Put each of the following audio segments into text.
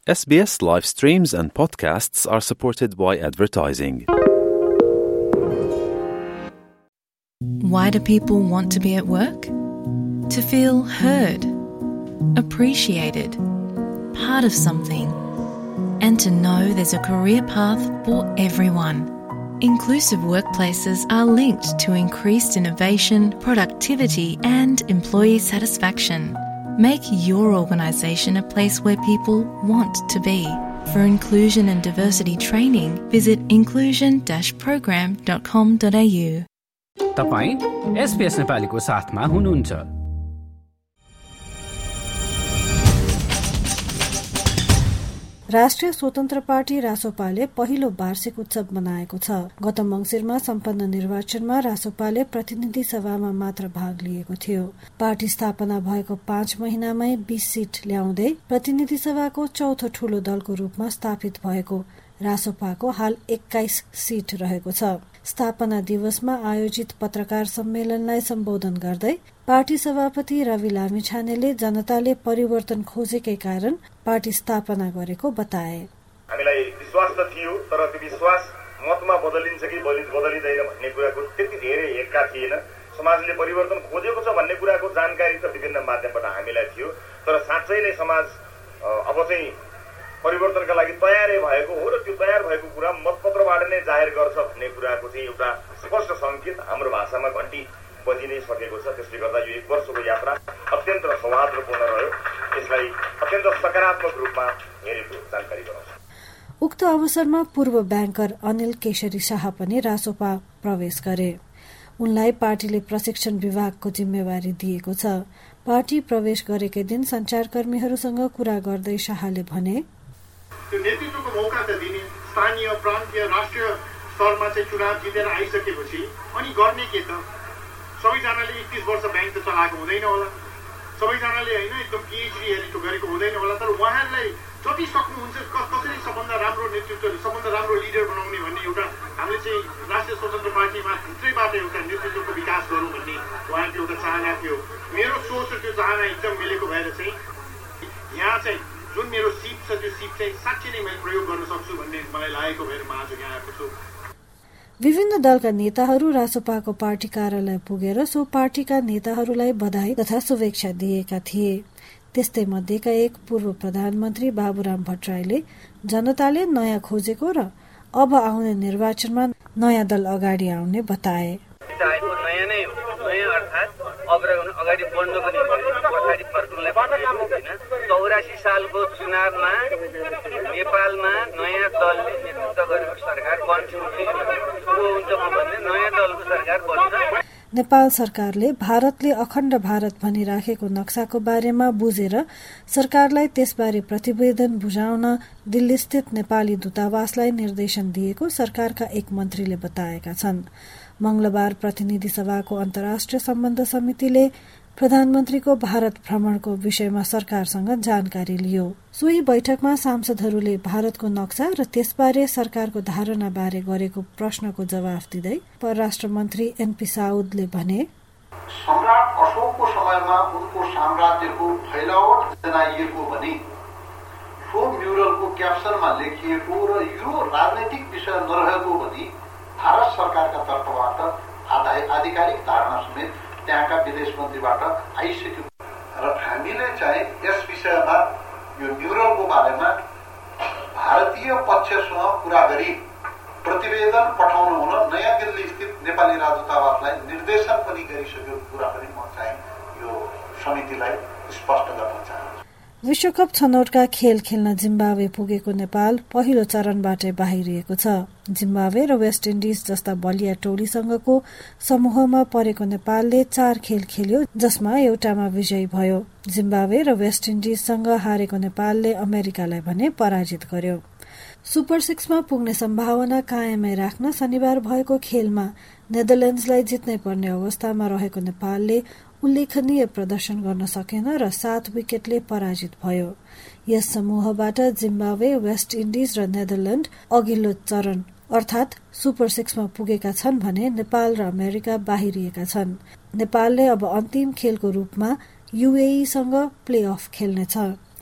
SBS live streams and podcasts are supported by advertising. Why do people want to be at work? To feel heard, appreciated, part of something, and to know there's a career path for everyone. Inclusive workplaces are linked to increased innovation, productivity, and employee satisfaction. Make your organisation a place where people want to be. For inclusion and diversity training, visit inclusion-program.com.au. तपाई SBS नेपालीको साथमा हुनुहुन्छ। राष्ट्रिय स्वतन्त्र party रासोपाले पहिलो वार्षिक उत्सव मनाएको छ। गत मंसिरमा सम्पन्न निर्वाचनमा रासोपाले प्रतिनिधि सभामा मात्र भाग लिएको थियो। पार्टी स्थापना भएको 5 महिनामै 20 सीट ल्याउँदै प्रतिनिधि सभाको चौथो ठूलो दलको रूपमा स्थापित भएको रासोपाको हाल 21 सीट रहेको छ। स्थापना दिवसमा आयोजित पत्रकार सम्मेलनलाई सम्बोधन गर्दै पार्टी सभापति रवि लामिछानेले जनताले परिवर्तन खोजेकै कारण पार्टी स्थापना गरेको बताए। हामीलाई विश्वास त थियो, तर त्यो विश्वास मतमा बदलिन्छ कि बदलिँदैन भन्ने कुराको त्यति धेरै हेक्का थिएन। समाजले परिवर्तन खोजेको छ भन्ने कुराको जानकारी त विभिन्न माध्यमबाट हामीलाई थियो, तर साँच्चै नै समाज अब चाहिँ परिवर्तनका लागि तयारै भएको हो र त्यो तयार भएको कुरा मतपत्रबाट नै जाहेर गर्छ भन्ने कुराको चाहिँ एउटा स्पष्ट संकेत हाम्रो भाषामा घण्टी बजि नै सकेको छ। त्यसले गर्दा यो 1 वर्षको यात्रा अत्यन्त सौहार्दपूर्ण रह्यो। यसलाई अत्यन्त सकारात्मक रूपमा हेरेको जानकारी गराउँछ। उक्त अवसरमा पूर्व ब्याङ्कर अनिल केशरी शाह पनि रासोपा प्रवेश गरे। उनलाई पार्टीले प्रशिक्षण विभागको जिम्मेवारी दिएको छ। पार्टी प्रवेश गरेकै दिन सञ्चारकर्मीहरूसँग कुरा गर्दै शाहले भने, त्यो नेतृत्वको मौका त दिने, स्थानीय प्रान्तीय राष्ट्रिय स्तरमा चाहिँ चुनाव जितेर आइसकेपछि अनि गर्ने के त? सबैजनाले 21 वर्ष ब्याङ्क त चलाएको हुँदैन होला, सबैजनाले होइन एकदम पिएचडी गरेको हुँदैन होला, तर उहाँहरूलाई जति सक्नुहुन्छ कसरी सबभन्दा राम्रो नेतृत्व, सबभन्दा राम्रो लिडर बनाउने भन्ने एउटा हामीले चाहिँ राष्ट्रिय स्वतन्त्र पार्टीमा भित्रैबाट एउटा नेतृत्वको विकास गरौँ भन्ने उहाँको एउटा चाहना थियो। मेरो सोच र त्यो चाहना एकदम मिलेको भएर चाहिँ यहाँ चाहिँ जुन मेरो सिप छ त्यो सिप चाहिँ साँच्चै नै मैले प्रयोग गर्न सक्छु भन्ने मलाई लागेको भएर म आज यहाँ आएको छु। विभिन्न दलका नेताहरू रासोपाको पार्टी कार्यालय पुगेर सो पार्टीका नेताहरूलाई बधाई तथा शुभेच्छा दिएका थिए। त्यस्तै मध्येका एक पूर्व प्रधानमन्त्री बाबुराम भट्टराईले जनताले नयाँ खोजेको र अब आउने निर्वाचनमा नयाँ दल अगाडि आउने बताए। अगाडि बढ्नको निम्ति पछाडि फर्कनलाई 84 सालको चुनावमा नेपालमा नयाँ दलले नेतृत्व गरेको सरकार बन्छ भन्ने नयाँ दलको सरकार बन्छ। नेपाल सरकारले भारतले अखण्ड भारत भनिराखेको नक्साको बारेमा बुझेर सरकारलाई त्यसबारे प्रतिवेदन बुझाउन दिल्लीस्थित नेपाली दूतावासलाई निर्देशन दिएको सरकारका एक मन्त्रीले बताएका छन्। मंगलबार प्रतिनिधि सभाको अन्तर्राष्ट्रिय सम्बन्ध समितिले प्रधानमन्त्रीको भारत भ्रमणको विषयमा सरकारसँग जानकारी लियो। सोही बैठकमा सांसदहरूले भारतको नक्सा र त्यसबारे सरकारको धारणा बारे गरेको प्रश्नको जवाफ दिँदै परराष्ट्र मन्त्री एनपी साउदले भने, सम्राट अशोकको समयमा उनको साम्राज्यको फैलावट जनाइएको भने सो म्युरलको क्याप्सनमा लेखिएको र यो राजनैतिक विषय नरहेको भनी भारत सरकारका तर्फबाट आधिकारिक धारणा समेत त्यहाँका विदेश मन्त्रीबाट आइसक्यो र हामीले चाहिँ यस विषयमा यो म्युरलको बारेमा भारतीय पक्षसँग कुरा गरी प्रतिवेदन पठाउनु हुन नयाँ दिल्ली स्थित नेपाली राजदूतावासलाई निर्देशन पनि गरिसकेको कुरा पनि म चाहिँ यो समितिलाई स्पष्ट गर्न चाहन्छु। विश्वकप छनौटका खेल खेल्न जिम्बावे पुगेको नेपाल पहिलो चरणबाटै बाहिरिएको छ। जिम्बावे र वेस्ट इन्डिज जस्ता बलिया टोलीसँगको समूहमा परेको नेपालले 4 खेल खेल्यो, जसमा एउटामा विजयी भयो। जिम्बावे र वेस्ट इन्डिजसँग हारेको नेपालले अमेरिकालाई भने पराजित गर्यो। सुपर 6 मा पुग्ने सम्भावना कायमै राख्न शनिबार भएको खेलमा नेदरल्यान्ड्सलाई जित्नै पर्ने अवस्थामा रहेको नेपालले उल्लेखनीय प्रदर्शन गर्न सकेन र 7 विकेटले पराजित भयो। यस समूहबाट जिम्बावे, वेस्ट इन्डिज र नेदरल्यान्ड अघिल्लो चरण अर्थात सुपर 6 मा पुगेका छन् भने नेपाल र अमेरिका बाहिरिएका छन्। नेपालले अब अन्तिम खेलको रूपमा यूएई सँग प्ले अफ खेल्नेछ।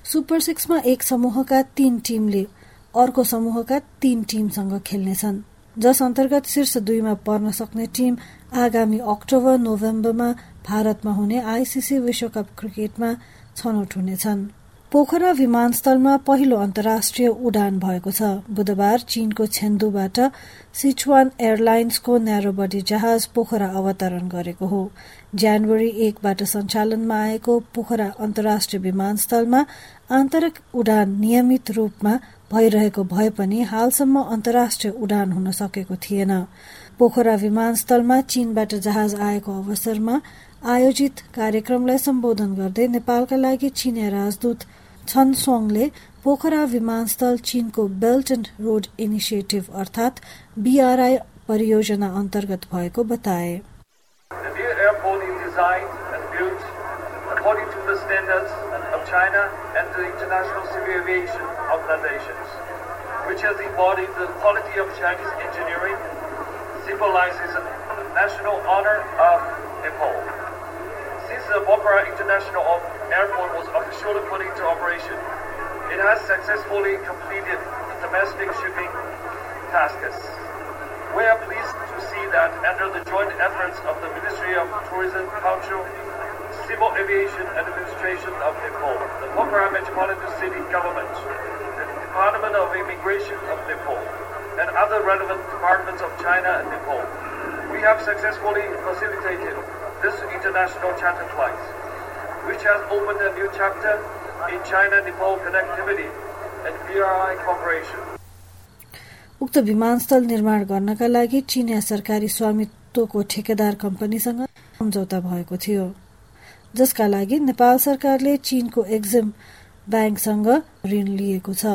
सुपर 6 मा एक समूहका 3 टिमले अर्को समूहका 3 टिमसँग खेल्नेछन्, जस अन्तर्गत शीर्ष 2 मा पर्न सक्ने टिम आगामी अक्टोबर-नोभेम्बरमा भारतमा हुने आईसीसी विश्वकप क्रिकेटमा छनौट हुनेछन्। पोखरा विमानस्थलमा पहिलो अन्तर्राष्ट्रिय उडान भएको छ। बुधबार चीनको छेन्दुबाट सिचुवान एयरलाइन्सको न्यारो बडी जहाज पोखरा अवतरण गरेको हो। जनवरी 1 बाट सञ्चालनमा आएको पोखरा अन्तर्राष्ट्रिय विमानस्थलमा आन्तरिक उडान नियमित रूपमा भइरहेको भए पनि हालसम्म अन्तर्राष्ट्रिय उडान हुन सकेको थिएन। पोखरा विमानस्थलमा चीनबाट जहाज आएको अवसरमा आयोजित कार्यक्रमलाई सम्बोधन गर्दै नेपालका लागि चीनिया राजदूत छन सोङले पोखरा विमानस्थल चीनको बेल्ट एन्ड रोड इनिसिएटिभ अर्थात् BRI परियोजना अन्तर्गत भएको बताए। The new airport is designed and built according to the standards of China and the International Civil Aviation Organizations, which has embodied the quality of Chinese engineering, symbolizes the national honor of Nepal. Since the Pokhara International Airport was officially put into operation, it has successfully completed the domestic shipping tasks. We are pleased to see that under the joint efforts of the Ministry of Tourism, Culture, Civil Aviation Administration of Nepal, the Pokhara Metropolitan City Government, the Department of Immigration of Nepal, and other relevant departments of China and Nepal, we have successfully facilitated this international charter flight, which has opened a new chapter in China-Nepal connectivity and BRI cooperation. उक्त विमानस्थल निर्माण गर्नका लागि चीनिया सरकारी स्वामित्वको ठेकेदार कम्पनीसँग सम्झौता भएको थियो, जसका लागि नेपाल सरकारले चीनको एक्जिम ब्याङ्कसँग ऋण लिएको छ।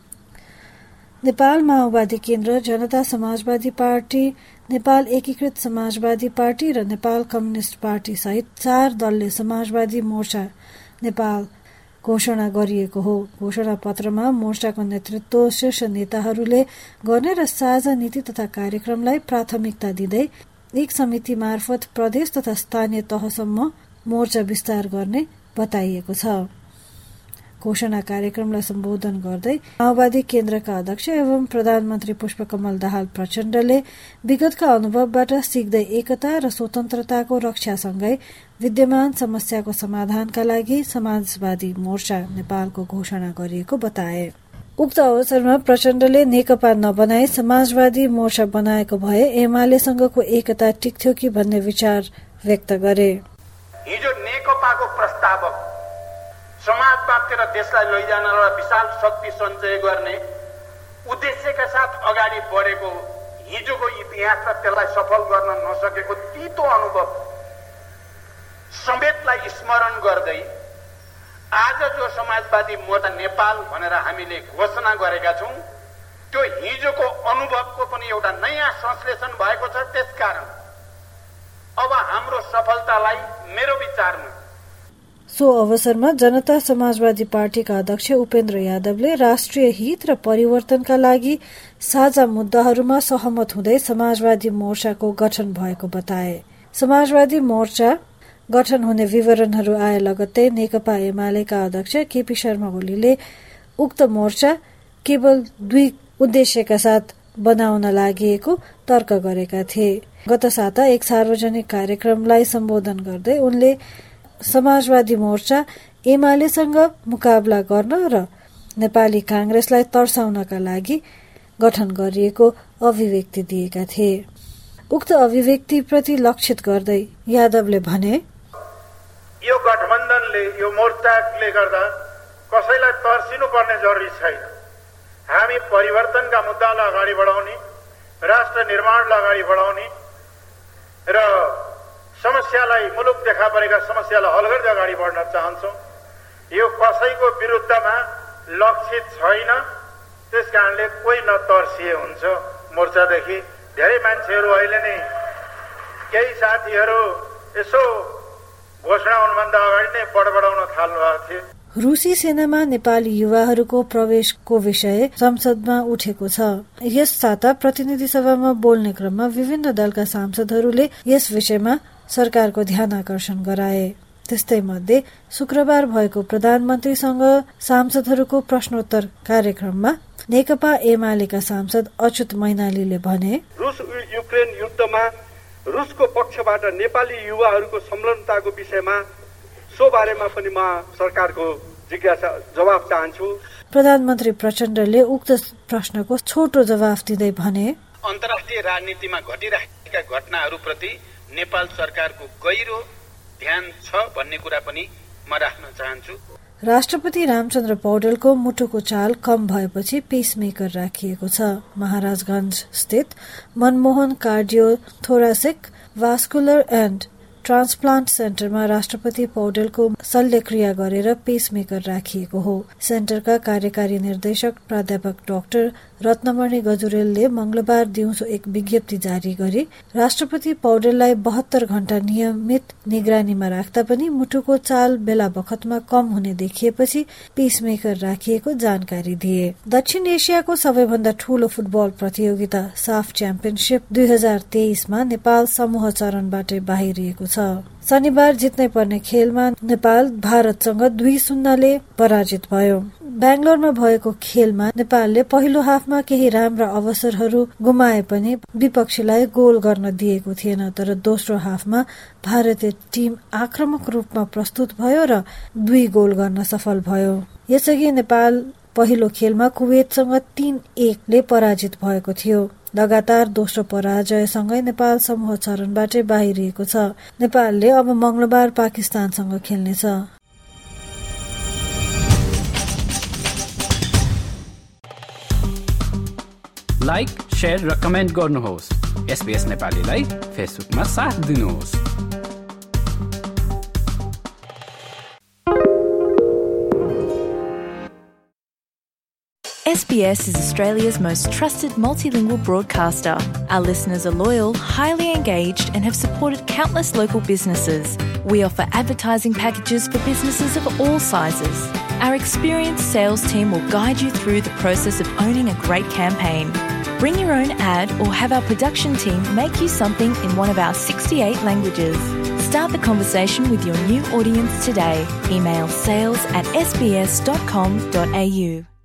नेपाल माओवादी केन्द्र, जनता समाजवादी पार्टी, नेपाल एकीकृत समाजवादी पार्टी र नेपाल कम्युनिस्ट पार्टी सहित 4 दलले समाजवादी मोर्चा नेपाल घोषणा गरिएको हो। घोषणा पत्रमा मोर्चाको नेतृत्व शीर्ष नेताहरूले गर्ने र साझा नीति तथा कार्यक्रमलाई प्राथमिकता दिँदै एक समिति मार्फत प्रदेश तथा स्थानीय तहसम्म मोर्चा विस्तार गर्ने बताइएको छ। घोषणा कार्यक्रमलाई सम्बोधन गर्दै माओवादी केन्द्रका अध्यक्ष एवं प्रधानमन्त्री पुष्पकमल दाहाल प्रचण्डले विगतका अनुभवबाट सिक्दै एकता र स्वतन्त्रताको रक्षासँगै विद्यमान समस्याको समाधानका लागि समाजवादी मोर्चा नेपालको घोषणा गरिएको बताए। उक्त अवसरमा प्रचण्डले नेकपा नबनाई समाजवादी मोर्चा बनाएको भए एमालेसँगको एकता टिक्थ्यो कि भन्ने विचार व्यक्त गरे। हिजो नेकपाको प्रस्तावक समाजवादतिर देशलाई लैजान र विशाल शक्ति सञ्चय गर्ने उद्देश्यका साथ अगाडि बढेको हिजोको इतिहास र त्यसलाई सफल गर्न नसकेको तीतो अनुभव समेतलाई स्मरण गर्दै आज जो समाजवादी मोर्चा नेपाल भनेर हामीले घोषणा गरेका छौं, त्यो हिजोको अनुभवको पनि एउटा नयाँ संश्लेषण भएको छ। त्यसकारण अब हाम्रो सफलतालाई मेरो विचारमा सो अवसरमा जनता समाजवादी पार्टीका अध्यक्ष उपेन्द्र यादवले राष्ट्रिय हित र परिवर्तनका लागि साझा मुद्दाहरूमा सहमत हुँदै समाजवादी मोर्चाको गठन भएको बताए। समाजवादी मोर्चा गठन हुने विवरणहरू आए लगत्तै नेकपा एमालेका अध्यक्ष केपी शर्मा ओलीले उक्त मोर्चा केवल 2 उद्देश्यका साथ बनाउन लागि तर्क गरेका थिए। गत साता एक सार्वजनिक कार्यक्रमलाई सम्बोधन गर्दै उनले समाजवादी मोर्चा एमालेसँग मुकाबला गर्न र नेपाली कांग्रेसलाई तर्साउनका लागि गठन गरिएको अभिव्यक्ति दिएका थिए। उक्त अभिव्यक्तिप्रति लक्षित गर्दै यादवले भने, यो गठबन्धनले, यो मोर्चाले गर्दा कसैलाई तर्सिनु पर्ने जरुरी छैन। हामी परिवर्तनका मुद्दालाई अगाडि बढाउने, राष्ट्र निर्माणलाई अगाडि बढाउने र समस्यालाई, मुलुक देखा परेका समस्यालाई हल गर्दै अगाडि बढ्न चाहन्छौं। यो कसैको विरुद्धमा लक्षित छैन। त्यसकारणले कोही नतर्सिए हुन्छ। मोर्चादेखि धेरै मान्छेहरू अहिले नै केही साथीहरू यसो घोषणा हुनुभन्दा अगाडि नै बढाउन थाल्नु भएको थियो। रूसी सेनामा नेपाली युवाहरूको प्रवेशको विषय संसदमा उठेको छ। यस साता प्रतिनिधि सभामा बोल्ने क्रममा विभिन्न दलका सांसदहरूले यस विषयमा सरकारको ध्यान आकर्षण गराए। त्यस्तै मध्ये शुक्रबार भएको प्रधानमन्त्रीसँग सांसदहरूको प्रश्नोत्तर कार्यक्रममा नेकपा एमालेका सांसद अच्युत मैनालीले भने, रुस युक्रेन युद्धमा रुसको पक्षबाट नेपाली युवाहरूको संलग्नताको विषयमा सो बारेमा पनि म सरकारको जिज्ञासा जवाफ चाहन्छु। प्रधानमन्त्री प्रचण्डले उक्त प्रश्नको छोटो जवाफ दिँदै भने, अन्तर्राष्ट्रिय राजनीतिमा घटिरहेका घटनाहरूप्रति नेपाल सरकारको गहिरो ध्यान छ भन्ने कुरा पनि म राख्न चाहन्छु। राष्ट्रपति रामचन्द्र पौडेलको मुटुको चाल कम भएपछि पेसमेकर राखिएको छ। महाराजगंज स्थित Manmohan cardio thoracic vascular and transplant सेन्टरमा राष्ट्रपति पौडेलको शल्यक्रिया गरेर पेसमेकर राखिएको हो। सेन्टरका कार्यकारी निर्देशक प्राध्यापक डाक्टर रत्नमणि गजुरेलले मंगलबार दिउँसो एक विज्ञप्ति जारी गरी राष्ट्रपति पौडेललाई 72 घण्टा नियमित निगरानीमा राख्दा पनि मुटुको चाल बेला बखतमा कम हुने देखिएपछि पेसमेकर राखिएको जानकारी दिए। दक्षिण एसियाको सबैभन्दा ठूलो फुटबल प्रतियोगिता साफ च्याम्पियनशिप 2023मा नेपाल समूह चरणबाट बाहिरिएको छ। शनिबार जित्नै पर्ने खेलमा नेपाल भारतसँग 2-0 पराजित भयो। बेंगलोरमा भएको खेलमा नेपालले पहिलो हाफमा केही राम्रा अवसरहरू गुमाए पनि विपक्षीलाई गोल गर्न दिएको थिएन, तर दोस्रो हाफमा भारतीय टिम आक्रामक रूपमा प्रस्तुत भयो र 2 गोल गर्न सफल भयो। यसअघि नेपाल पहिलो खेलमा कुवेतसँग 3-1 पराजित भएको थियो। लगातार दोस्रो पराजयसँगै नेपाल समूह चरणबाट बाहिरिएको छ। नेपालले अब मंगलबार पाकिस्तानसँग खेल्नेछ। लाइक, शेयर र कमेन्ट गर्नुहोस्। SBS नेपालीलाई फेसबुकमा साथ दिनुहोस्। SBS is Australia's most trusted multilingual broadcaster. Our listeners are loyal, highly engaged, and have supported countless local businesses. We offer advertising packages for businesses of all sizes. Our experienced sales team will guide you through the process of owning a great campaign. Bring your own ad or have our production team make you something in one of our 68 languages. Start the conversation with your new audience today. Email sales@sbs.com.au.